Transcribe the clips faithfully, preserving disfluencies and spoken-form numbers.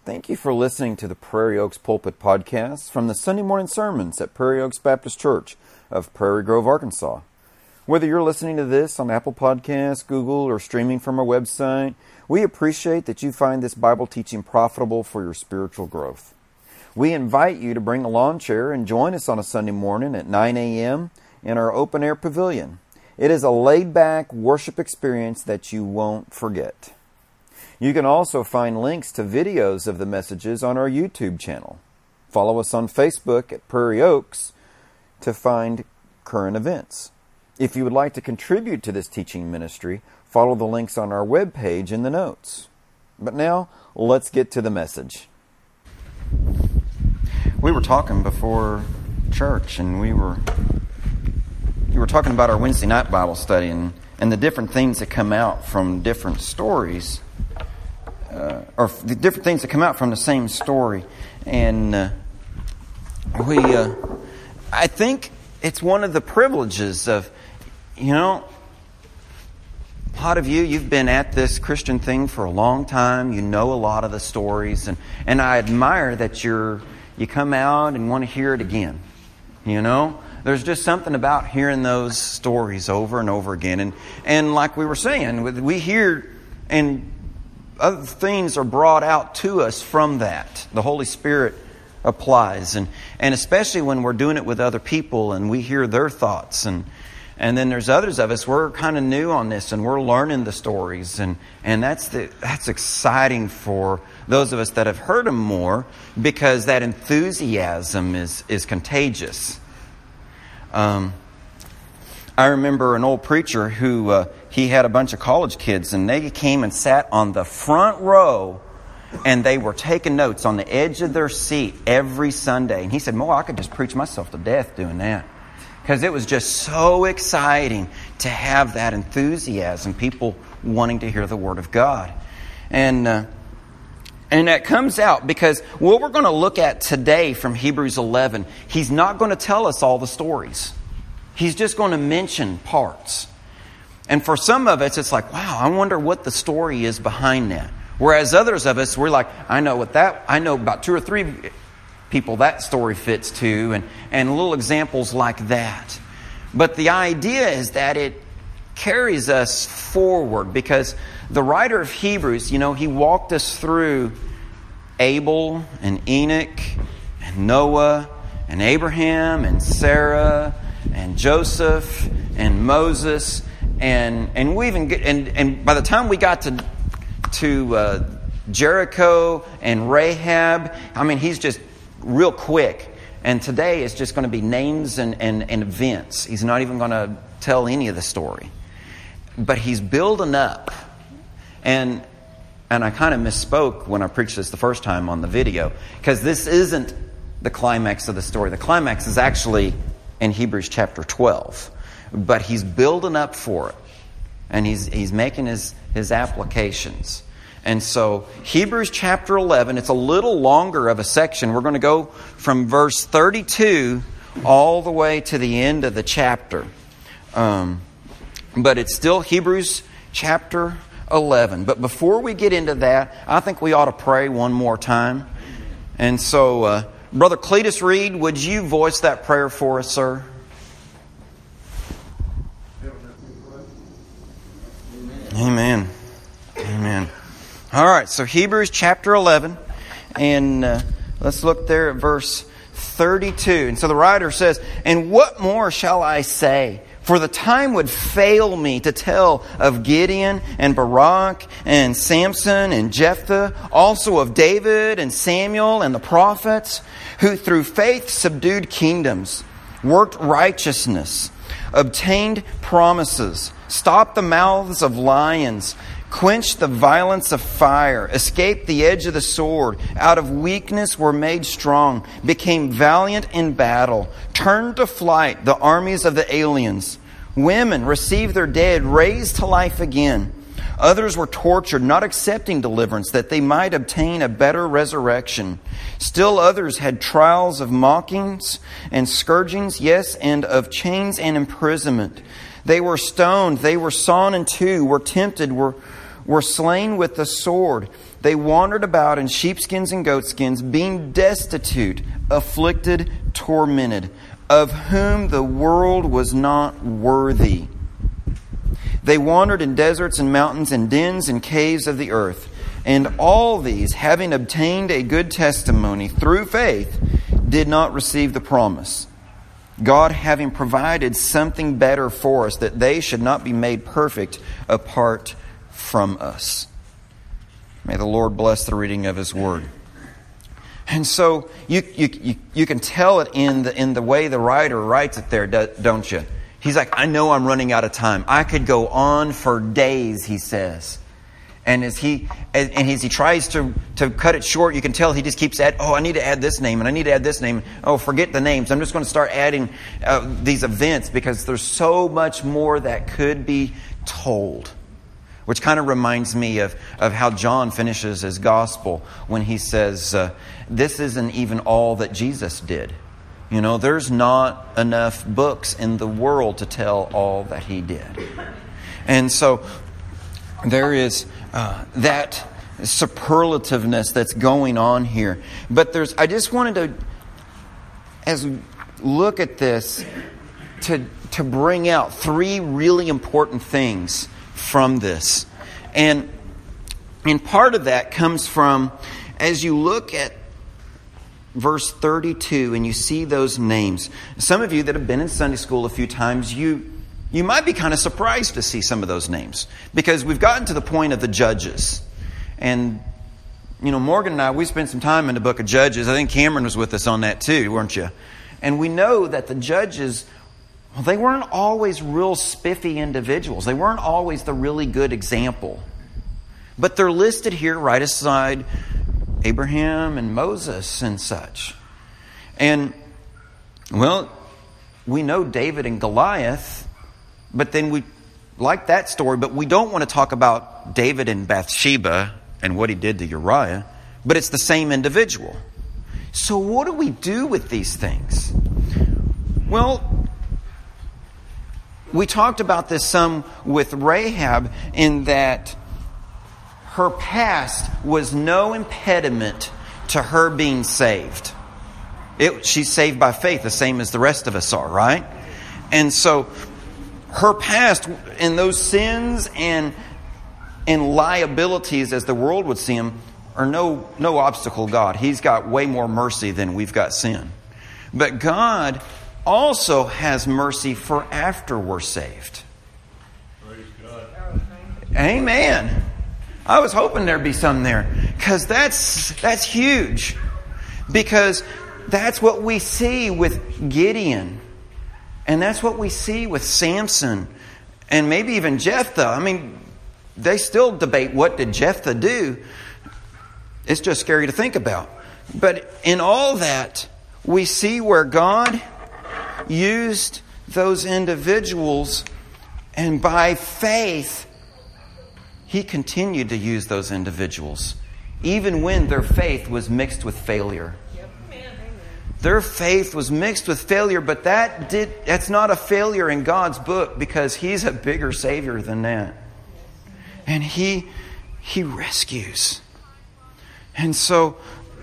Thank you for listening to the Prairie Oaks Pulpit Podcast from the Sunday morning sermons at Prairie Oaks Baptist Church of Prairie Grove, Arkansas. Whether you're listening to this on Apple Podcasts, Google, or streaming from our website, we appreciate that you find this Bible teaching profitable for your spiritual growth. We invite you to bring a lawn chair and join us on a Sunday morning at nine a.m. in our open-air pavilion. It is a laid-back worship experience that you won't forget. You can also find links to videos of the messages on our YouTube channel. Follow us on Facebook at Prairie Oaks to find current events. If you would like to contribute to this teaching ministry, follow the links on our webpage in the notes. But now, let's get to the message. We were talking before church, and we were we were talking about our Wednesday night Bible study and, and the different things that come out from different stories. Uh, or the different things that come out from the same story. And uh, we, uh, I think it's one of the privileges of, you know, a lot of you, you've been at this Christian thing for a long time. You know a lot of the stories. And, and I admire that you're, you come out and want to hear it again. You know, there's just something about hearing those stories over and over again. And, and like we were saying, we hear and other things are brought out to us from that. The Holy Spirit applies. And, and especially when we're doing it with other people and we hear their thoughts. And, and then there's others of us, we're kind of new on this and we're learning the stories. And, and that's, the, that's exciting for those of us that have heard them more, because that enthusiasm is, is contagious. Um, I remember an old preacher who... Uh, He had a bunch of college kids, and they came and sat on the front row, and they were taking notes on the edge of their seat every Sunday. And he said, Mo, I could just preach myself to death doing that. Because it was just so exciting to have that enthusiasm, people wanting to hear the Word of God. And uh, and that comes out because what we're going to look at today from Hebrews eleven, he's not going to tell us all the stories. He's just going to mention parts. And for some of us, it's like, wow, I wonder what the story is behind that. Whereas others of us, we're like, I know what that, I know about two or three people that story fits to, and, and little examples like that. But the idea is that it carries us forward, because the writer of Hebrews, you know, he walked us through Abel and Enoch and Noah and Abraham and Sarah and Joseph and Moses. And and we even get, and and by the time we got to to uh, Jericho and Rahab, I mean, he's just real quick. And today it's just going to be names and, and, and events. He's not even going to tell any of the story, but he's building up. And and I kind of misspoke when I preached this the first time on the video, because this isn't the climax of the story. The climax is actually in Hebrews chapter twelve. But he's building up for it. And he's he's making his, his applications. And so Hebrews chapter eleven, it's a little longer of a section. We're going to go from verse thirty-two all the way to the end of the chapter. Um, but it's still Hebrews chapter eleven. But before we get into that, I think we ought to pray one more time. And so, uh, Brother Cletus Reed, would you voice that prayer for us, sir? Amen. Amen. All right, so Hebrews chapter eleven, and uh, let's look there at verse thirty-two. And so the writer says, "And what more shall I say? For the time would fail me to tell of Gideon and Barak and Samson and Jephthah, also of David and Samuel and the prophets, who through faith subdued kingdoms, worked righteousness, obtained promises, stopped the mouths of lions, quenched the violence of fire, escaped the edge of the sword, out of weakness were made strong, became valiant in battle, turned to flight the armies of the aliens. Women received their dead raised to life again. Others were tortured, not accepting deliverance, that they might obtain a better resurrection. Still others had trials of mockings and scourgings, yes, and of chains and imprisonment. They were stoned, they were sawn in two, were tempted, were, were slain with the sword. They wandered about in sheepskins and goatskins, being destitute, afflicted, tormented, of whom the world was not worthy. They wandered in deserts and mountains and dens and caves of the earth. And all these, having obtained a good testimony through faith, did not receive the promise. God having provided something better for us, that they should not be made perfect apart from us. May the Lord bless the reading of His Word. And so you you you, you can tell it in the in the way the writer writes it there, don't you? He's like, I know I'm running out of time. I could go on for days, he says. And as he and as he tries to, to cut it short, you can tell he just keeps adding, oh, I need to add this name, and I need to add this name. Oh, forget the names. I'm just going to start adding uh, these events because there's so much more that could be told. Which kind of reminds me of, of how John finishes his gospel when he says, uh, this isn't even all that Jesus did. You know, there's not enough books in the world to tell all that he did. And so there is uh, that superlativeness that's going on here. But there's, I just wanted to, as we look at this, to to bring out three really important things from this. And, and part of that comes from, as you look at verse thirty-two and you see those names. Some of you that have been in Sunday school a few times, you you might be kind of surprised to see some of those names. Because we've gotten to the point of the judges. And, you know, Morgan and I, we spent some time in the book of Judges. I think Cameron was with us on that too, weren't you? And we know that the judges, well, they weren't always real spiffy individuals. They weren't always the really good example. But they're listed here right aside Abraham and Moses and such. And, well, we know David and Goliath, but then we like that story, but we don't want to talk about David and Bathsheba and what he did to Uriah, but it's the same individual. So what do we do with these things? Well, we talked about this some with Rahab in that her past was no impediment to her being saved. It, she's saved by faith, the same as the rest of us are, right? And so her past and those sins and and liabilities, as the world would see them, are no no obstacle to God. He's got way more mercy than we've got sin. But God also has mercy for after we're saved. Praise God. Amen. I was hoping there'd be some there, because that's that's huge. Because that's what we see with Gideon. And that's what we see with Samson. And maybe even Jephthah. I mean, they still debate, what did Jephthah do? It's just scary to think about. But in all that, we see where God used those individuals, and by faith, He continued to use those individuals, even when their faith was mixed with failure. Their faith was mixed with failure, but that did that's not a failure in God's book, because He's a bigger Savior than that. And He He rescues. And so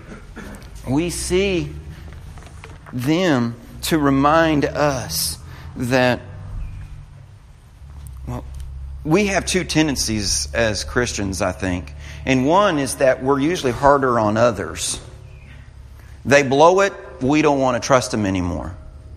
we see them to remind us that, well, we have two tendencies as Christians, I think. And one is that we're usually harder on others. They blow it, we don't want to trust them anymore.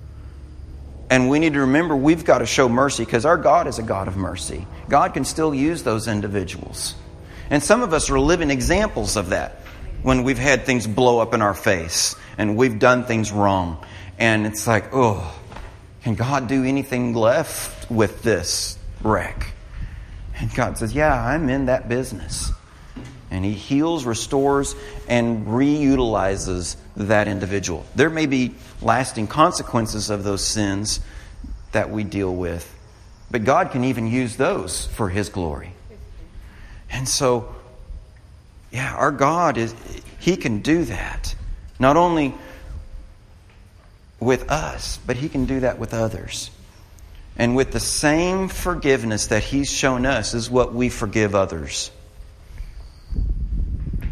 And we need to remember we've got to show mercy, because our God is a God of mercy. God can still use those individuals. And some of us are living examples of that, when we've had things blow up in our face and we've done things wrong. And it's like, oh, can God do anything left with this wreck? And God says, yeah, I'm in that business. And He heals, restores, and reutilizes that individual. There may be lasting consequences of those sins that we deal with, but God can even use those for His glory. And so, yeah, our God, is He can do that. Not only with us, but He can do that with others. And with the same forgiveness that He's shown us is what we forgive others.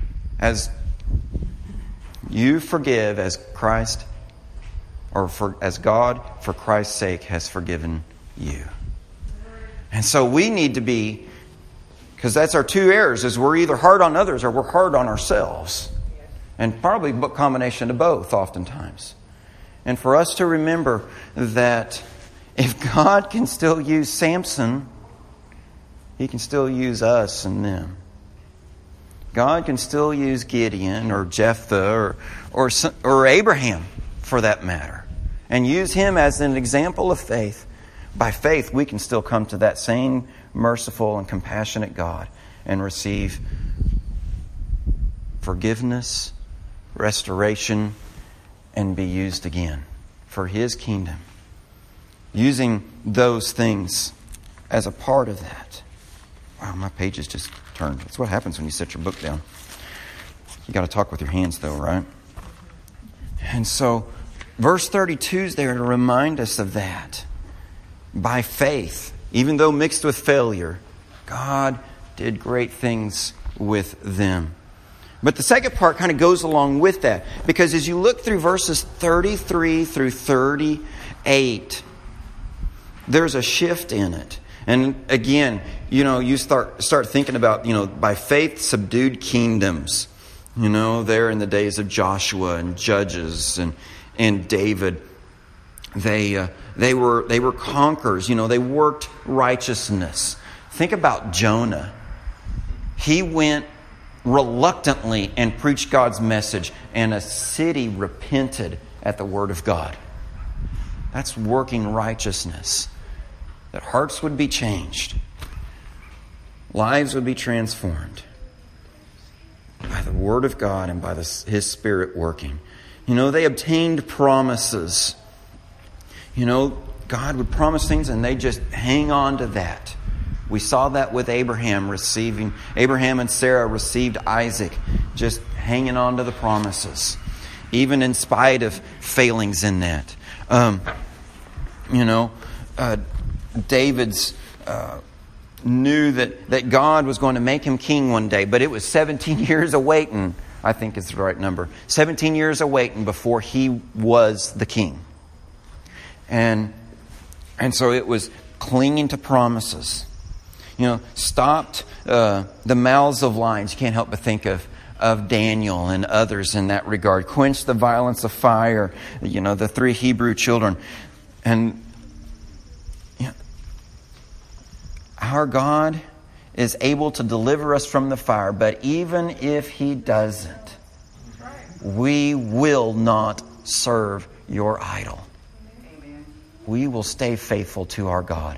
as you forgive as Christ, or for, as God, for Christ's sake, has forgiven you. And so we need to be, because that's our two errors, is we're either hard on others or we're hard on ourselves. And probably a combination of both oftentimes. And for us to remember that if God can still use Samson, He can still use us and them. God can still use Gideon or Jephthah or, or, or Abraham for that matter. And use him as an example of faith. By faith, we can still come to that same merciful and compassionate God and receive forgiveness, restoration, and be used again for His kingdom. Using those things as a part of that. Wow, my pages just turned. That's what happens when you set your book down. You got to talk with your hands though, right? And so, verse thirty-two is there to remind us of that. By faith, even though mixed with failure, God did great things with them. But the second part kind of goes along with that. Because as you look through verses thirty-three through thirty-eight, there's a shift in it. And again, you know, you start start thinking about, you know, by faith subdued kingdoms. You know, there in the days of Joshua and Judges and and David, they uh, they were they were conquerors. You know, they worked righteousness. Think about Jonah. He went reluctantly and preached God's message, and a city repented at the word of God. That's working righteousness. That hearts would be changed. Lives would be transformed by the word of God and by the, His Spirit working. You know, they obtained promises. You know, God would promise things and they just hang on to that. We saw that with Abraham receiving, Abraham and Sarah received Isaac, just hanging on to the promises, even in spite of failings in that. Um, you know, uh, David's uh, knew that, that God was going to make him king one day, but it was seventeen years of waiting, I think is the right number. seventeen years of waiting before he was the king. And, and so it was clinging to promises. You know, stopped uh, the mouths of lions. You can't help but think of, of Daniel and others in that regard. Quenched the violence of fire. You know, the three Hebrew children. And you know, our God is able to deliver us from the fire. But even if He doesn't, we will not serve your idol. We will stay faithful to our God.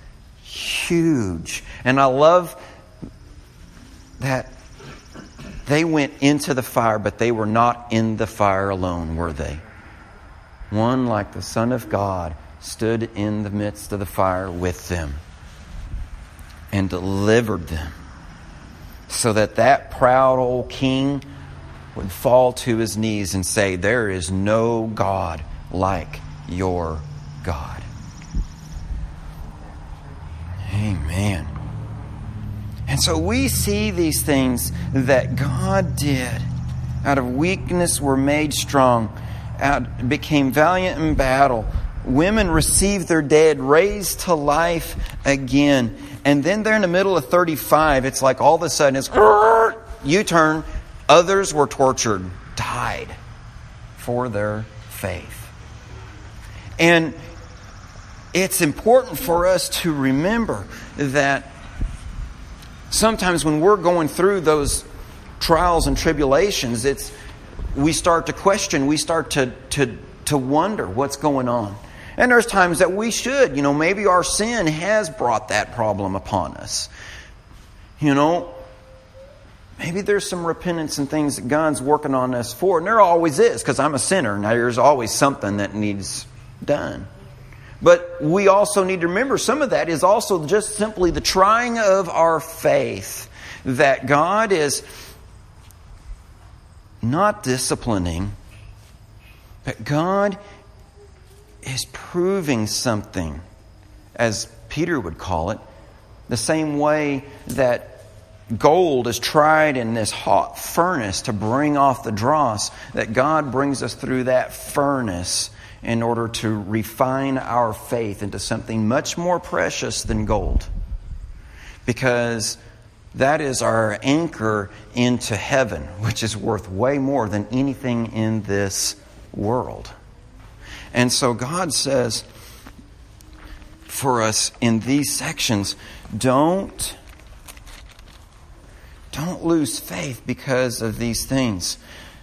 Huge. And I love that they went into the fire, but they were not in the fire alone, were they? One like the Son of God stood in the midst of the fire with them and delivered them so that that proud old king would fall to his knees and say, there is no God like your God. Amen. And so we see these things that God did. Out of weakness were made strong. Out became valiant in battle. Women received their dead, raised to life again. And then there in the middle of thirty-five, it's like all of a sudden it's U-turn. Others were tortured, died for their faith. And it's important for us to remember that sometimes when we're going through those trials and tribulations, it's we start to question, we start to to to wonder what's going on. And there's times that we should, you know, maybe our sin has brought that problem upon us. You know, maybe there's some repentance and things that God's working on us for. And there always is, because I'm a sinner. Now there's always something that needs done. But we also need to remember some of that is also just simply the trying of our faith. That God is not disciplining, but God is proving something, as Peter would call it, the same way that gold is tried in this hot furnace to bring off the dross, that God brings us through that furnace in order to refine our faith into something much more precious than gold. Because that is our anchor into heaven, which is worth way more than anything in this world. And so God says for us in these sections, don't, don't lose faith because of these things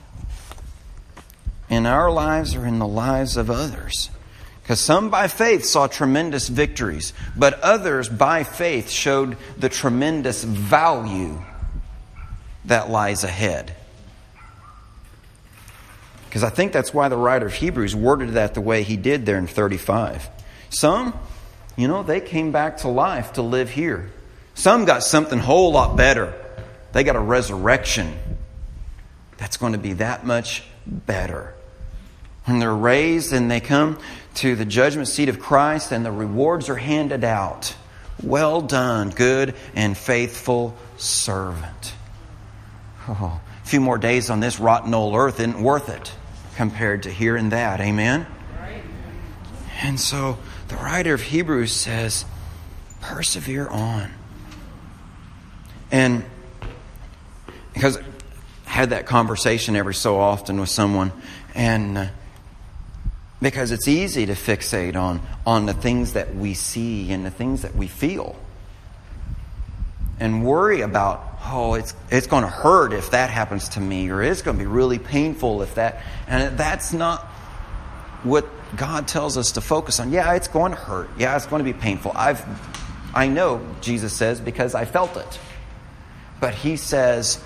in our lives or in the lives of others. Because some by faith saw tremendous victories, but others by faith showed the tremendous value that lies ahead. Because I think that's why the writer of Hebrews worded that the way he did there in thirty-five. Some, you know, they came back to life to live here. Some got something a whole lot better. They got a resurrection that's going to be that much better. When they're raised and they come to the judgment seat of Christ and the rewards are handed out. Well done, good and faithful servant. Oh, a few more days on this rotten old earth isn't worth it compared to here and that. Amen? Right. And so the writer of Hebrews says, persevere on. And because I had that conversation every so often with someone, and uh, because it's easy to fixate on, on the things that we see and the things that we feel. And worry about, oh, it's it's going to hurt if that happens to me, or it's going to be really painful if that... And that's not what God tells us to focus on. Yeah, it's going to hurt. Yeah, it's going to be painful. I've, I know, Jesus says, because I felt it. But He says,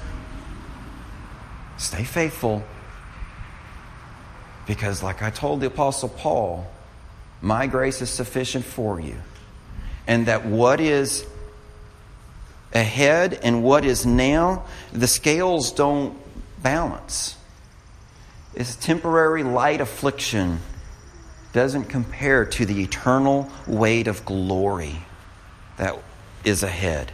stay faithful. Because like I told the Apostle Paul, my grace is sufficient for you. And that what is ahead and what is now, the scales don't balance. This temporary light affliction doesn't compare to the eternal weight of glory that is ahead.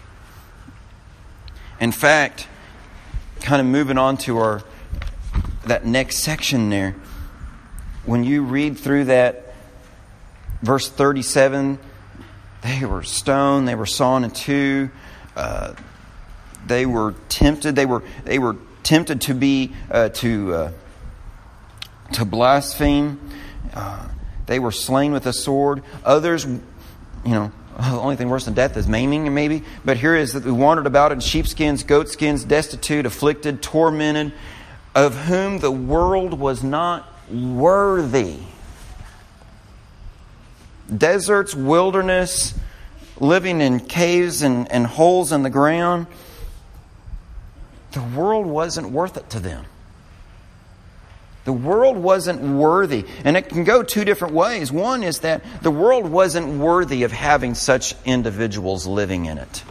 In fact, kind of moving on to our that next section there, when you read through that verse thirty-seven, they were stoned, they were sawn in two, uh, they were tempted, they were they were tempted to be uh, to uh, to blaspheme, uh, they were slain with a sword. Others, you know, the only thing worse than death is maiming, maybe. But here is that we wandered about in sheepskins, goatskins, destitute, afflicted, tormented, of whom the world was not worthy. Deserts, wilderness, living in caves and, and holes in the ground. The world wasn't worth it to them. The world wasn't worthy. And it can go two different ways. One is that the world wasn't worthy of having such individuals living in it.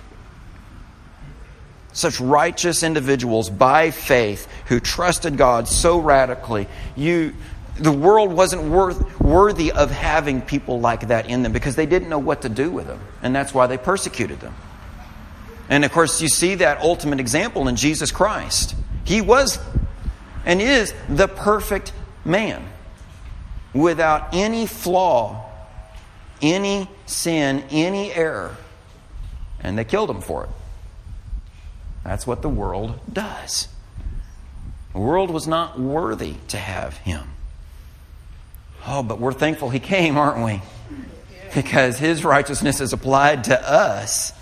Such righteous individuals by faith who trusted God so radically. You, the world wasn't worth, worthy of having people like that in them because they didn't know what to do with them. And that's why they persecuted them. And of course, you see that ultimate example in Jesus Christ. He was and is the perfect man without any flaw, any sin, any error. And they killed him for it. That's what the world does. The world was not worthy to have him. Oh, but we're thankful he came, aren't we? Because his righteousness is applied to us.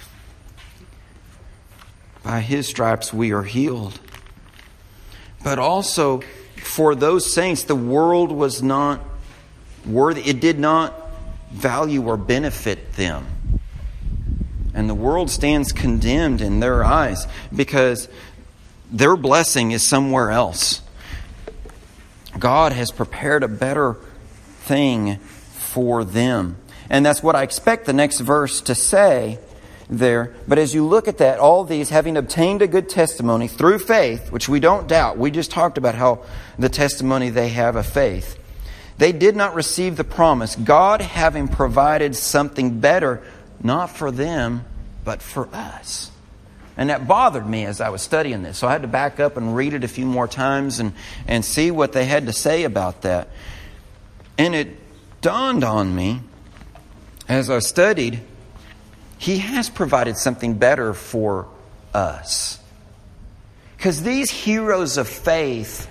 By his stripes we are healed. But also, for those saints, the world was not worthy. It did not value or benefit them. And the world stands condemned in their eyes because their blessing is somewhere else. God has prepared a better thing for them. And that's what I expect the next verse to say there. But as you look at that, all these, having obtained a good testimony through faith, which we don't doubt. We just talked about how the testimony they have of faith. They did not receive the promise. God having provided something better, not for them, but for us. And that bothered me as I was studying this. So I had to back up and read it a few more times and, and see what they had to say about that. And it dawned on me as I studied, He has provided something better for us. Because these heroes of faith,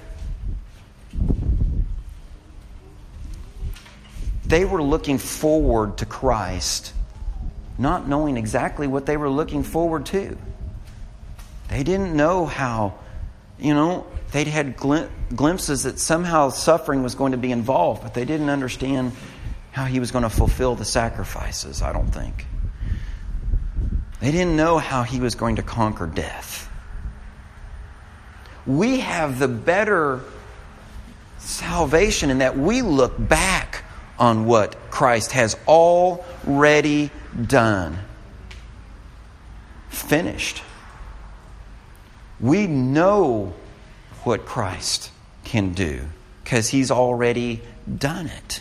they were looking forward to Christ, not knowing exactly what they were looking forward to. They didn't know how, you know, they'd had glim- glimpses that somehow suffering was going to be involved, but they didn't understand how He was going to fulfill the sacrifices, I don't think. They didn't know how He was going to conquer death. We have the better salvation in that we look back on what Christ has already done. Finished. We know what Christ can do because He's already done it.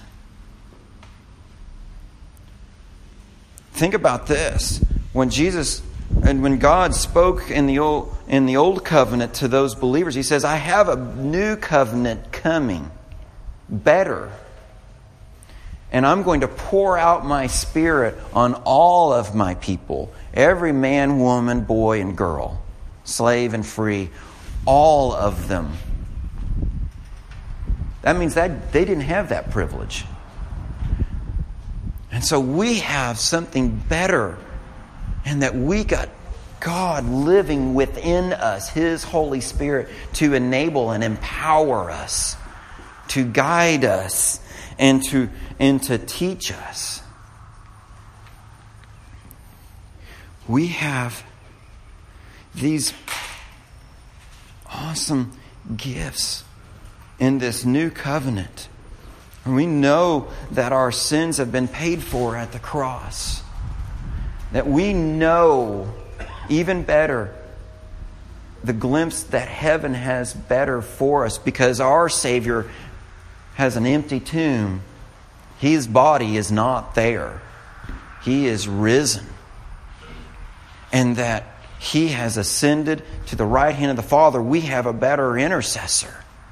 Think about this. When Jesus and when God spoke in the old in the old covenant to those believers, He says, I have a new covenant coming, better. And I'm going to pour out my Spirit on all of my people, every man, woman, boy, and girl, slave and free, all of them. That means that they didn't have that privilege. And so we have something better, and that we got God living within us, His Holy Spirit, to enable and empower us, to guide us, and to, and to teach us. We have these awesome gifts in this new covenant. And we know that our sins have been paid for at the cross. That we know even better the glimpse that heaven has better for us because our Savior has an empty tomb. His body is not there. He is risen. And that He has ascended to the right hand of the Father. We have a better intercessor.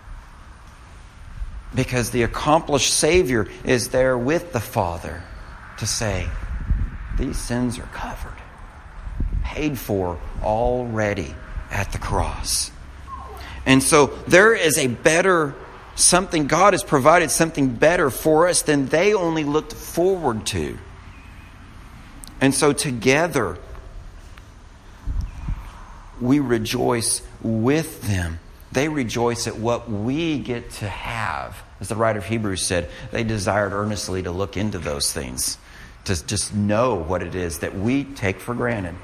Because the accomplished Savior is there with the Father to say, these sins are covered, paid for already at the cross. And so there is a better something, God has provided something better for us than they only looked forward to. And so together, we rejoice with them. They rejoice at what we get to have. As the writer of Hebrews said, they desired earnestly to look into those things, to just know what it is that we take for granted.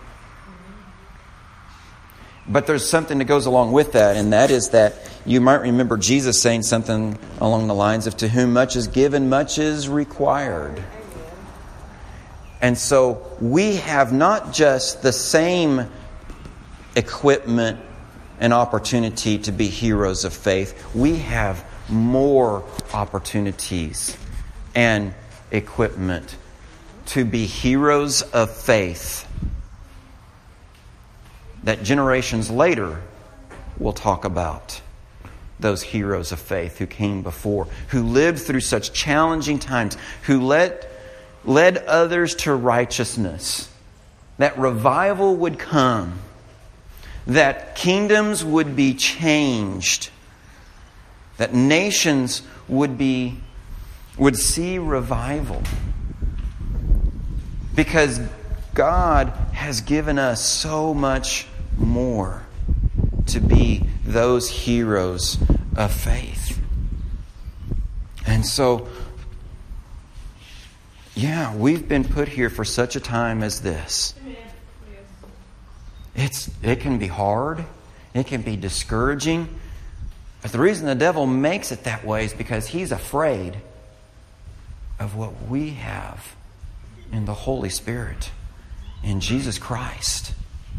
But there's something that goes along with that, and that is that you might remember Jesus saying something along the lines of, to whom much is given, much is required. And so we have not just the same equipment and opportunity to be heroes of faith. We have more opportunities and equipment to be heroes of faith that generations later will talk about. Those heroes of faith who came before, who lived through such challenging times, who led, led others to righteousness, that revival would come, that kingdoms would be changed, that nations would be would see revival. Because God has given us so much more to be those heroes of faith. And so, yeah, we've been put here for such a time as this. It's it can be hard. It can be discouraging. But the reason the devil makes it that way is because he's afraid of what we have in the Holy Spirit, in Jesus Christ.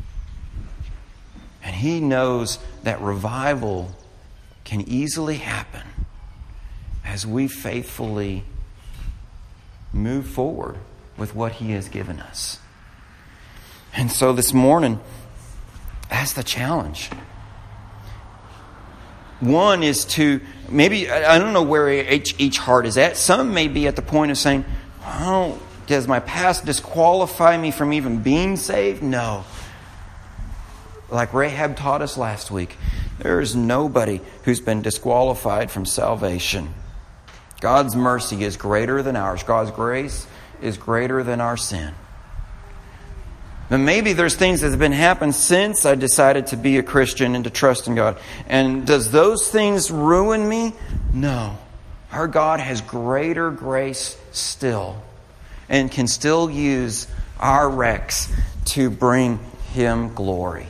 And he knows that revival can easily happen as we faithfully move forward with what he has given us. And so this morning, That's the challenge. One is to, maybe, I don't know where each, each heart is at. Some may be at the point of saying, oh, does my past disqualify me from even being saved? No. Like Rahab taught us last week, there is nobody who's been disqualified from salvation. God's mercy is greater than ours. God's grace is greater than our sin. But maybe there's things that have been happening since I decided to be a Christian and to trust in God. And does those things ruin me? No. Our God has greater grace still and can still use our wrecks to bring Him glory.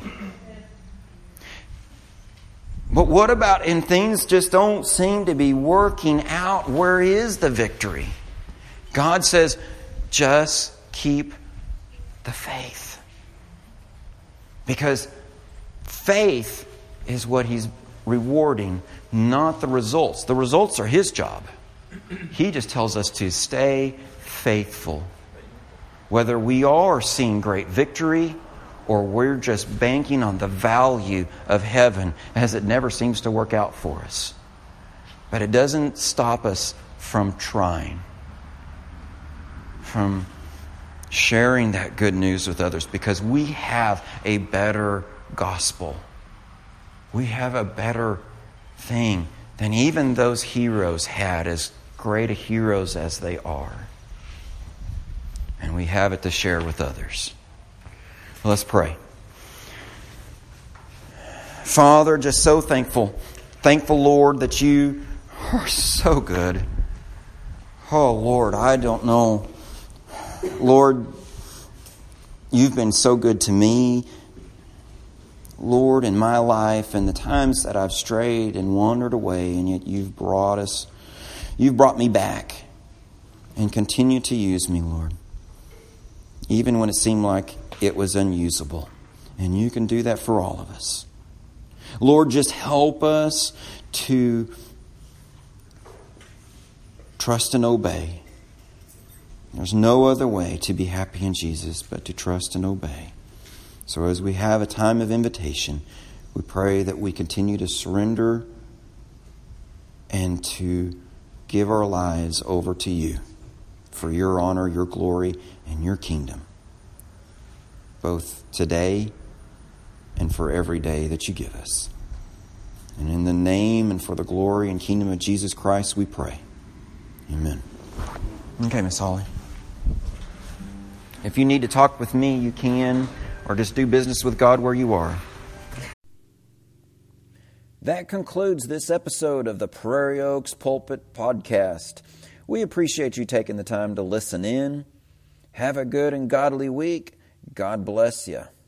But what about when things just don't seem to be working out? Where is the victory? God says, just keep the faith. Because faith is what He's rewarding, not the results. The results are His job. He just tells us to stay faithful. Whether we are seeing great victory or we're just banking on the value of heaven as it never seems to work out for us. But it doesn't stop us from trying, from sharing that good news with others, because we have a better gospel. We have a better thing than even those heroes had, as great a heroes as they are. And we have it to share with others. Let's pray. Father, just so thankful. Thankful, Lord, that You are so good. Oh, Lord, I don't know. Lord, You've been so good to me, Lord, in my life and the times that I've strayed and wandered away, and yet You've brought us, You've brought me back and continue to use me, Lord, even when it seemed like it was unusable. And You can do that for all of us. Lord, just help us to trust and obey. There's no other way to be happy in Jesus but to trust and obey. So as we have a time of invitation, we pray that we continue to surrender and to give our lives over to You for Your honor, Your glory, and Your kingdom, both today and for every day that You give us. And in the name and for the glory and kingdom of Jesus Christ, we pray. Amen. Okay, Miss Holly. If you need to talk with me, you can, or just do business with God where you are. That concludes this episode of the Prairie Oaks Pulpit Podcast. We appreciate you taking the time to listen in. Have a good and godly week. God bless you.